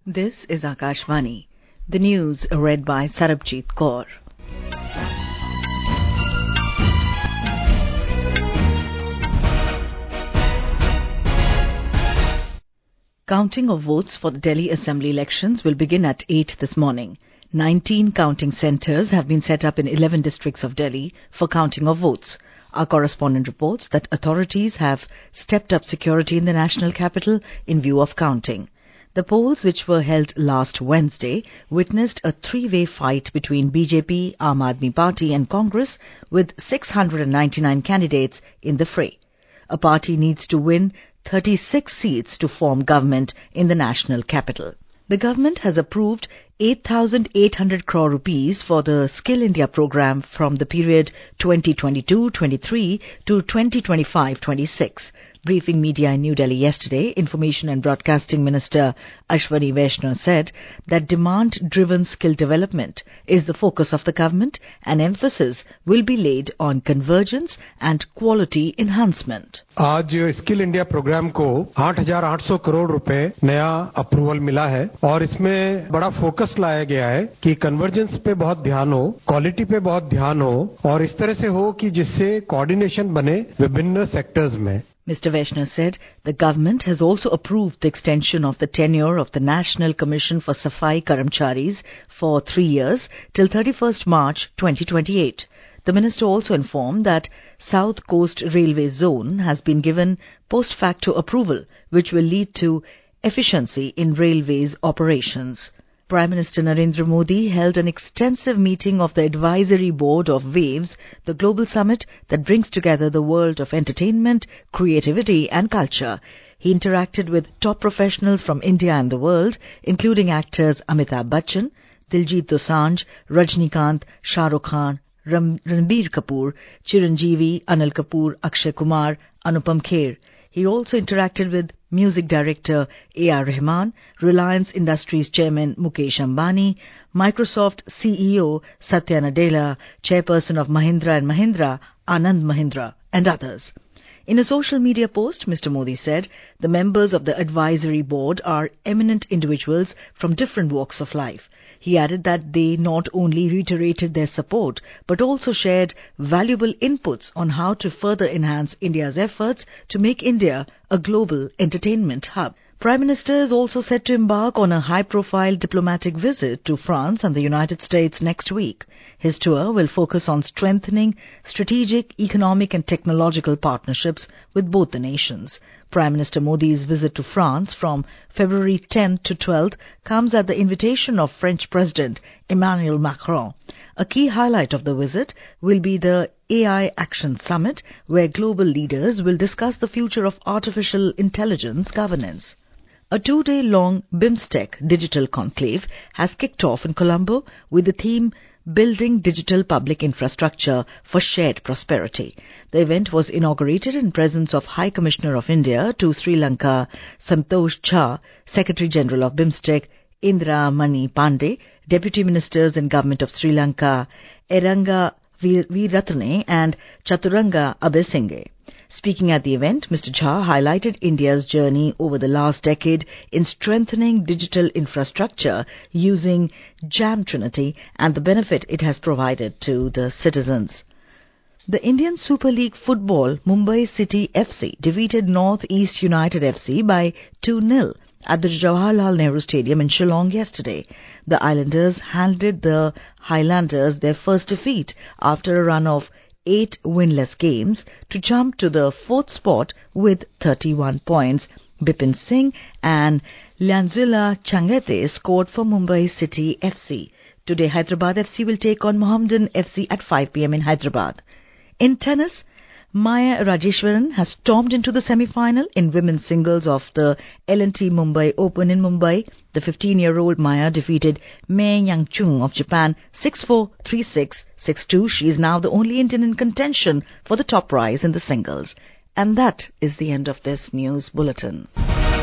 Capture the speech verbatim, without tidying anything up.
This is Akashvani. The news read by Sarabjit Kaur. Counting of votes for the Delhi Assembly elections will begin at eight this morning. nineteen counting centres have been set up in eleven districts of Delhi for counting of votes. Our correspondent reports that authorities have stepped up security in the national capital in view of counting. The polls, which were held last Wednesday, witnessed a three-way fight between B J P, Aam Aadmi Party and Congress, with six hundred ninety-nine candidates in the fray. A party needs to win thirty-six seats to form government in the national capital. The government has approved eight thousand eight hundred crore rupees for the Skill India program from the period twenty twenty-two twenty-three to twenty twenty-five twenty-six. Briefing media in New Delhi yesterday, Information and Broadcasting Minister Ashwani Vaishnaw said that demand-driven skill development is the focus of the government and emphasis will be laid on convergence and quality enhancement. आज skill India program को आठ हज़ार आठ सौ करोड़ रुपए नया approval मिला है और इसमें बड़ा फोकस लाया गया है कि कन्वर्जेंस पे बहुत ध्यान हो, क्वालिटी पे बहुत ध्यान हो और इस तरह से हो कि जिससे कोऑर्डिनेशन बने विभिन्न सेक्टर्स में. Mister Vaishnaw said the government has also approved the extension of the tenure of the National Commission for Safai Karamcharis for three years till thirty-first March twenty twenty-eight. The minister also informed that South Coast Railway Zone has been given post facto approval, which will lead to efficiency in railways operations. Prime Minister Narendra Modi held an extensive meeting of the Advisory Board of WAVES, the global summit that brings together the world of entertainment, creativity and culture. He interacted with top professionals from India and the world, including actors Amitabh Bachchan, Diljit Dosanjh, Rajnikant, Shah Rukh Khan, Ram- Ranbir Kapoor, Chiranjeevi, Anil Kapoor, Akshay Kumar, Anupam Kher. He also interacted with music director A R Rahman, Reliance Industries chairman Mukesh Ambani, Microsoft C E O Satya Nadella, chairperson of Mahindra and Mahindra, Anand Mahindra, and others. In a social media post, Mister Modi said the members of the advisory board are eminent individuals from different walks of life. He added that they not only reiterated their support, but also shared valuable inputs on how to further enhance India's efforts to make India a global entertainment hub. Prime Minister is also set to embark on a high-profile diplomatic visit to France and the United States next week. His tour will focus on strengthening strategic, economic and technological partnerships with both the nations. Prime Minister Modi's visit to France from February tenth to twelfth comes at the invitation of French President Emmanuel Macron. A key highlight of the visit will be the A I Action Summit, where global leaders will discuss the future of artificial intelligence governance. A two-day-long BIMSTEC digital conclave has kicked off in Colombo with the theme Building Digital Public Infrastructure for Shared Prosperity. The event was inaugurated in presence of High Commissioner of India to Sri Lanka, Santosh Jha, Secretary General of BIMSTEC, Indra Mani Pandey, Deputy Ministers in Government of Sri Lanka, Eranga Veeratne and Chaturanga Abesinghe. Speaking at the event, Mister Jha highlighted India's journey over the last decade in strengthening digital infrastructure using Jam Trinity and the benefit it has provided to the citizens. The Indian Super League Football Mumbai City F C defeated North East United F C by two nil at the Jawaharlal Nehru Stadium in Shillong yesterday. The Islanders handed the Highlanders their first defeat after a run of eight winless games to jump to the fourth spot with thirty-one points. Bipin Singh and Lianzula Changete scored for Mumbai City F C. Today, Hyderabad F C will take on Mohammedan F C at five p m in Hyderabad. In tennis, Maya Rajeshwaran has stormed into the semi-final in women's singles of the L and T Mumbai Open in Mumbai. The fifteen-year-old Maya defeated Mei Yang-chung of Japan six four, three six, six two. She is now the only Indian in contention for the top prize in the singles. And that is the end of this news bulletin.